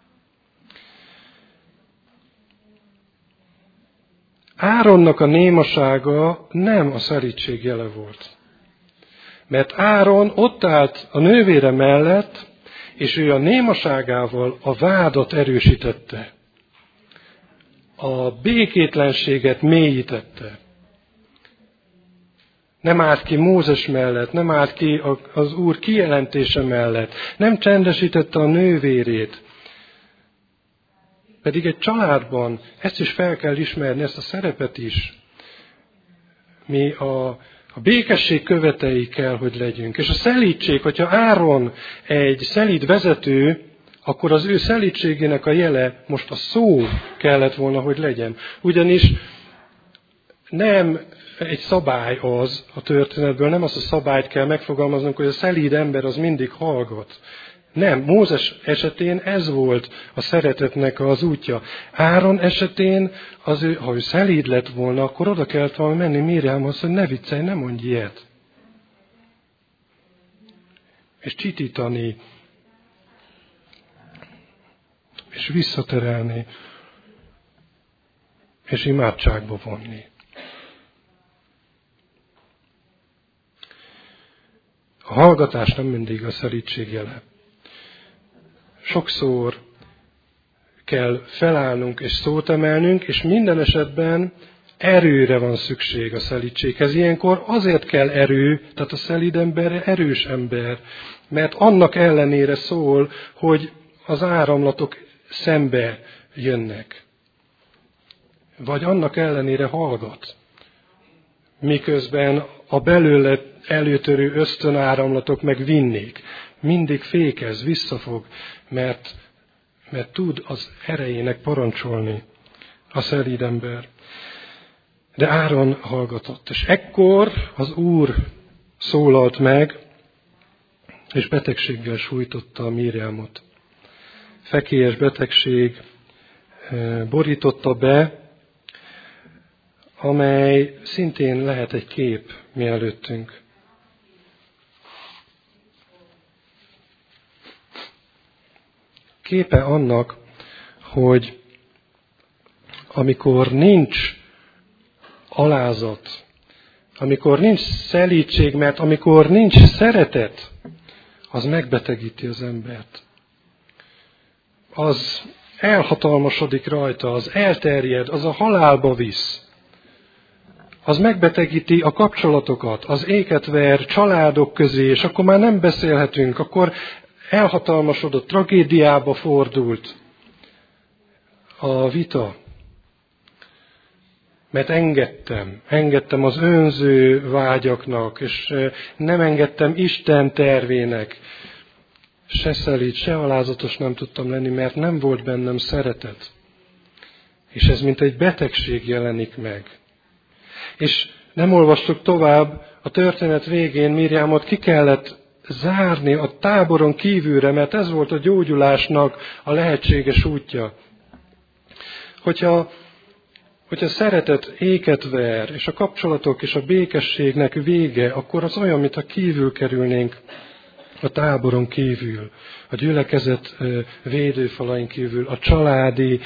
Áronnak a némasága nem a szelídség jele volt. Mert Áron ott állt a nővére mellett, és ő a némaságával a vádat erősítette. A békétlenséget mélyítette. Nem állt ki Mózes mellett, nem állt ki az Úr kijelentése mellett, nem csendesítette a nővérét. Pedig egy családban ezt is fel kell ismerni, ezt a szerepet is. Mi a, a békesség követei kell, hogy legyünk. És a szelídség, hogyha Áron egy szelíd vezető, akkor az ő szelídségének a jele most a szó kellett volna, hogy legyen. Ugyanis nem egy szabály az a történetből, nem azt a szabályt kell megfogalmaznunk, hogy a szelíd ember az mindig hallgat. Nem, Mózes esetén ez volt a szeretetnek az útja. Áron esetén, az ő, ha ő szelíd lett volna, akkor oda kellett volna menni Miriamhoz, hogy ne viccelj, ne mondj ilyet. És csitítani, és visszaterelni, és imádságba vonni. A hallgatás nem mindig a szelídség jele. Sokszor kell felállnunk és szót emelnünk, és minden esetben erőre van szükség a szelídséghez. Ilyenkor azért kell erő, tehát a szelíd ember erős ember, mert annak ellenére szól, hogy az áramlatok szembe jönnek. Vagy annak ellenére hallgat. Miközben a belőle előtörő ösztönáramlatok meg vinnék. Mindig fékez, visszafog, mert, mert tud az erejének parancsolni a szelíd ember. De Áron hallgatott, és ekkor az Úr szólalt meg, és betegséggel sújtotta Miriamot. Fekélyes betegség borította be, amely szintén lehet egy kép mi előttünk. Képe annak, hogy amikor nincs alázat, amikor nincs szelídség, mert amikor nincs szeretet, az megbetegíti az embert. Az elhatalmasodik rajta, az elterjed, az a halálba visz. Az megbetegíti a kapcsolatokat, az éket ver családok közé, és akkor már nem beszélhetünk, akkor elhatalmasodott, tragédiába fordult a vita. Mert engedtem, engedtem az önző vágyaknak, és nem engedtem Isten tervének. Se szelíd, se alázatos nem tudtam lenni, mert nem volt bennem szeretet. És ez mint egy betegség jelenik meg. És nem olvastuk tovább, a történet végén Miriamot ki kellett zárni a táboron kívülre, mert ez volt a gyógyulásnak a lehetséges útja. Hogyha, hogyha szeretet éket ver, és a kapcsolatok és a békességnek vége, akkor az olyan, mintha kívül kerülnénk a táboron kívül, a gyülekezet védőfalain kívül, a családi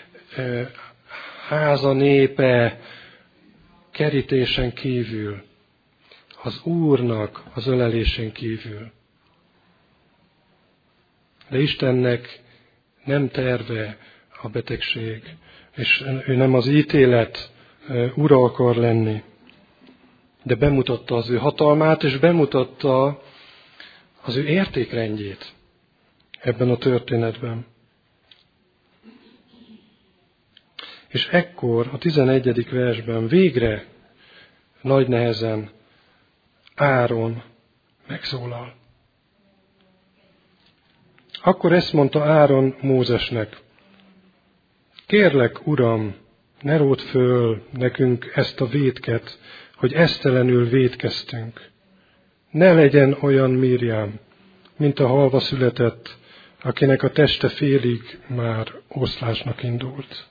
háza népe kerítésen kívül, az Úrnak az ölelésén kívül. De Istennek nem terve a betegség, és ő nem az ítélet ura akar lenni, de bemutatta az ő hatalmát, és bemutatta az ő értékrendjét ebben a történetben. És ekkor a tizenegyedik versben végre nagy nehezen Áron megszólal. Akkor ezt mondta Áron Mózesnek: kérlek, Uram, ne ródd föl nekünk ezt a vétket, hogy esztelenül vétkeztünk. Ne legyen olyan Miriam, mint a halva született, akinek a teste félig már oszlásnak indult.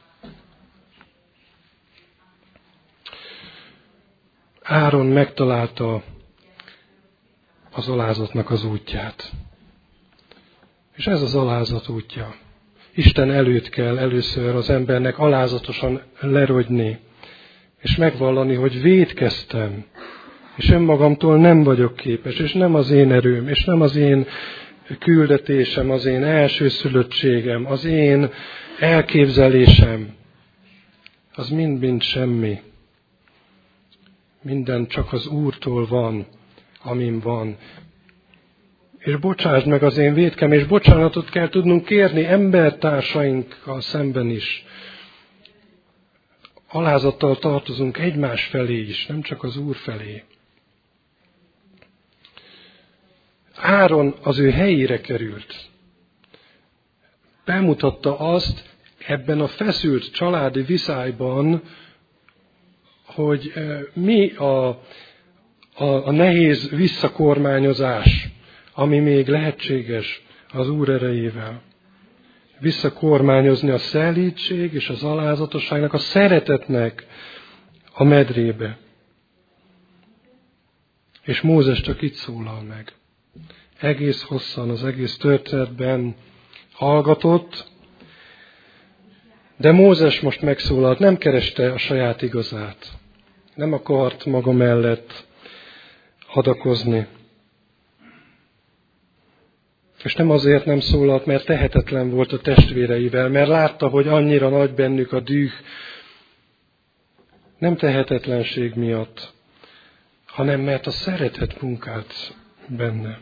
Áron megtalálta az alázatnak az útját. És ez az alázat útja. Isten előtt kell először az embernek alázatosan lerogyni, és megvallani, hogy vétkeztem, és önmagamtól nem vagyok képes, és nem az én erőm, és nem az én küldetésem, az én elsőszülöttségem, az én elképzelésem, az mind-mind semmi. Minden csak az Úrtól van, amin van. És bocsásd meg az én vétkem, és bocsánatot kell tudnunk kérni embertársainkkal szemben is. Alázattal tartozunk egymás felé is, nem csak az Úr felé. Áron az ő helyére került. Bemutatta azt ebben a feszült családi viszályban, hogy mi a, a, a nehéz visszakormányozás, ami még lehetséges az Úr erejével. Visszakormányozni a szelídség és az alázatosságnak, a szeretetnek a medrébe. És Mózes csak itt szólal meg. Egész hosszan, az egész történetben hallgatott, de Mózes most megszólalt, nem kereste a saját igazát. Nem akart maga mellett hadakozni. És nem azért nem szólalt, mert tehetetlen volt a testvéreivel, mert látta, hogy annyira nagy bennük a düh, nem tehetetlenség miatt, hanem mert a szeretet munkált benne.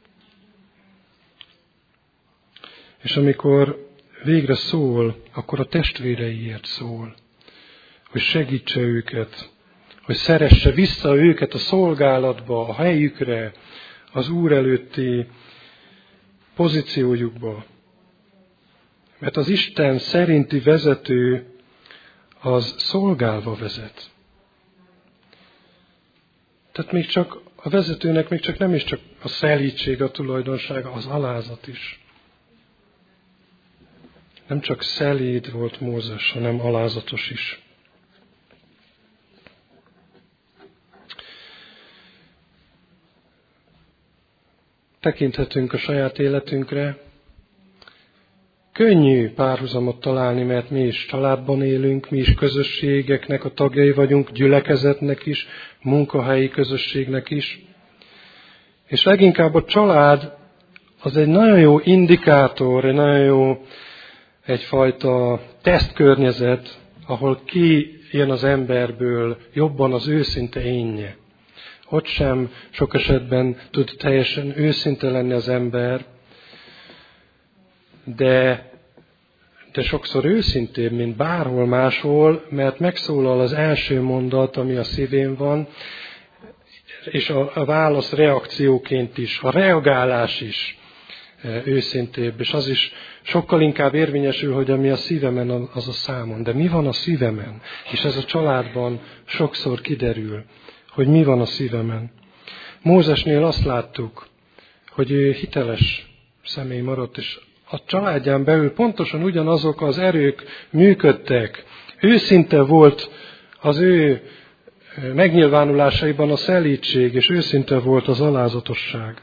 És amikor végre szól, akkor a testvéreiért szól, hogy segítse őket, hogy szeresse vissza őket a szolgálatba, a helyükre, az Úr előtti pozíciójukba. Mert az Isten szerinti vezető az szolgálva vezet. Tehát még csak a vezetőnek még csak nem is csak a szelídség, a tulajdonsága, az alázat is. Nem csak szelíd volt Mózes, hanem alázatos is. Tekinthetünk a saját életünkre. Könnyű párhuzamot találni, mert mi is családban élünk, mi is közösségeknek a tagjai vagyunk, gyülekezetnek is, munkahelyi közösségnek is. És leginkább a család az egy nagyon jó indikátor, egy nagyon jó egyfajta tesztkörnyezet, ahol kijön az emberből jobban az őszinte énje. Ott sem sok esetben tud teljesen őszinte lenni az ember, de, de sokszor őszintébb, mint bárhol máshol, mert megszólal az első mondat, ami a szívén van, és a, a válasz reakcióként is, a reagálás is őszintébb, és az is sokkal inkább érvényesül, hogy ami a szívemen, az a számon. De mi van a szívemen? És ez a családban sokszor kiderül, hogy mi van a szívemen. Mózesnél azt láttuk, hogy ő hiteles személy maradt, és a családján belül pontosan ugyanazok az erők működtek. Őszinte volt az ő megnyilvánulásaiban a szelídség, és őszinte volt az alázatosság.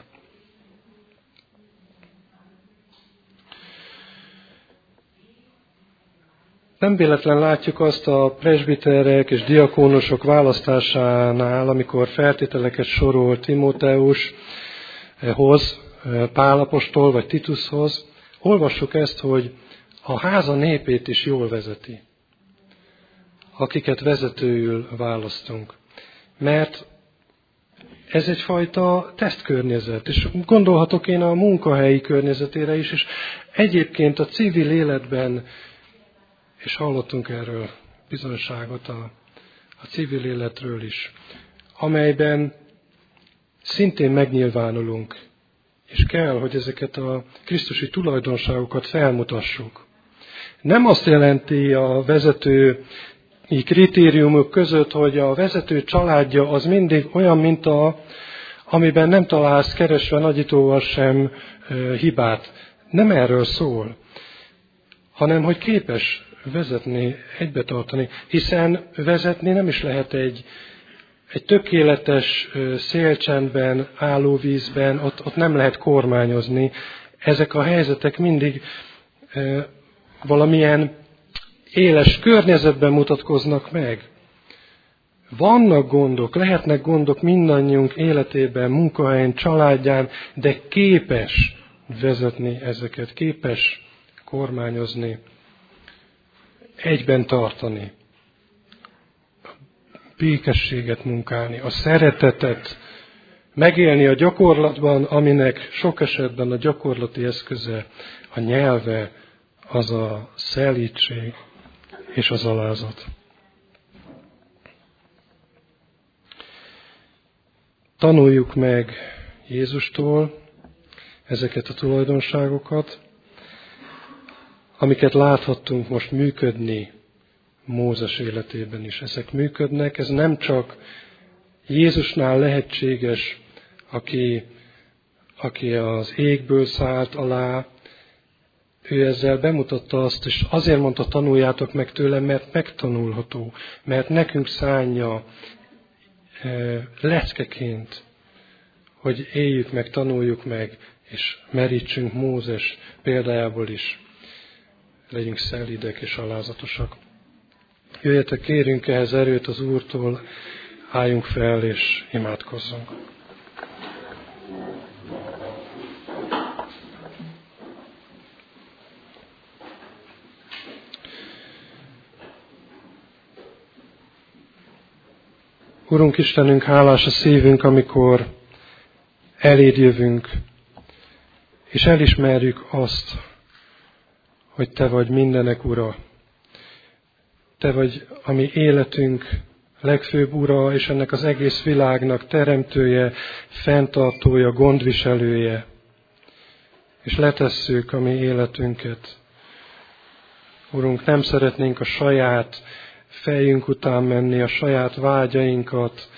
Nem véletlen látjuk azt a presbiterek és diakónusok választásánál, amikor feltételeket sorol Timóteushoz, Pál apostol vagy Titushoz, olvassuk ezt, hogy a háza népét is jól vezeti, akiket vezetőül választunk. Mert ez egyfajta tesztkörnyezet, és gondolhatok én a munkahelyi környezetére is, és egyébként a civil életben, és hallottunk erről bizonyságot a, a civil életről is, amelyben szintén megnyilvánulunk, és kell, hogy ezeket a krisztusi tulajdonságokat felmutassuk. Nem azt jelenti a vezetői kritériumok között, hogy a vezető családja az mindig olyan minta, amiben nem találsz keresve nagyítóval sem hibát. Nem erről szól, hanem hogy képes vezetni, egybetartani, hiszen vezetni nem is lehet egy, egy tökéletes szélcsendben, álló vízben, ott, ott nem lehet kormányozni. Ezek a helyzetek mindig e, valamilyen éles környezetben mutatkoznak meg. Vannak gondok, lehetnek gondok mindannyiunk életében, munkahelyen, családján, de képes vezetni ezeket, képes kormányozni, egyben tartani. békességet munkálni, a szeretetet megélni a gyakorlatban, aminek sok esetben a gyakorlati eszköze, a nyelve, az a szelídség és az alázat. Tanuljuk meg Jézustól ezeket a tulajdonságokat, amiket láthattunk most működni Mózes életében is. Ezek működnek, ez nem csak Jézusnál lehetséges, aki, aki az égből szállt alá, ő ezzel bemutatta azt, és azért mondta, tanuljátok meg tőlem, mert megtanulható, mert nekünk szánja e, leckeként, hogy éljük meg, tanuljuk meg, és merítsünk Mózes példájából is. Legyünk szelídek és alázatosak. Jöjjetek, kérünk ehhez erőt az Úrtól, álljunk fel és imádkozzunk. Urunk Istenünk, hálás a szívünk, amikor eléd jövünk, és elismerjük azt, hogy Te vagy mindenek Ura. Te vagy a mi életünk legfőbb Ura, és ennek az egész világnak teremtője, fenntartója, gondviselője. És letesszük a mi életünket. Urunk, nem szeretnénk a saját fejünk után menni, a saját vágyainkat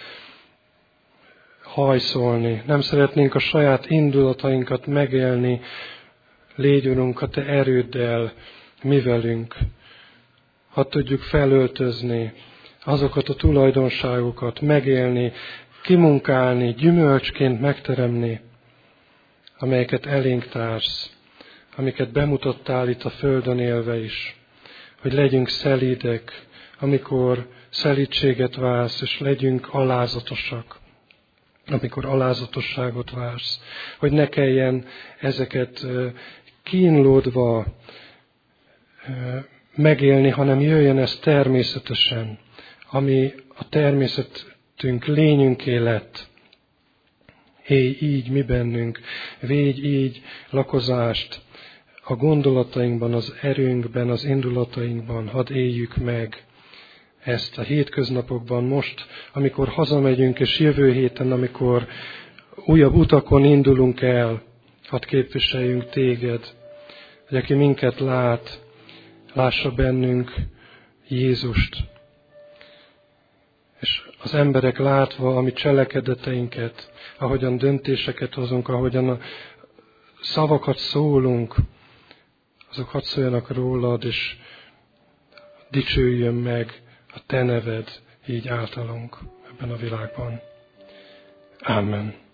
hajszolni. Nem szeretnénk a saját indulatainkat megélni. Légy, Urunk, a Te erőddel mi velünk. Hadd tudjuk felöltözni azokat a tulajdonságokat, megélni, kimunkálni, gyümölcsként megteremni, amelyeket elénk társz, amiket bemutattál itt a földön élve is, hogy legyünk szelídek, amikor szelídséget vársz, és legyünk alázatosak, amikor alázatosságot vársz, hogy ne kelljen ezeket kínlódva megélni, hanem jöjjön ez természetesen, ami a természetünk lényünké lett. Élj így mi bennünk, védj így lakozást a gondolatainkban, az erőnkben, az indulatainkban, hadd éljük meg ezt a hétköznapokban most, amikor hazamegyünk, és jövő héten, amikor újabb utakon indulunk el, hadd képviseljünk Téged, hogy aki minket lát, lássa bennünk Jézust. És az emberek látva a mi cselekedeteinket, ahogyan döntéseket hozunk, ahogyan a szavakat szólunk, azok hadd szóljanak rólad, és dicsőjön meg a Te neved így általunk ebben a világban. Amen.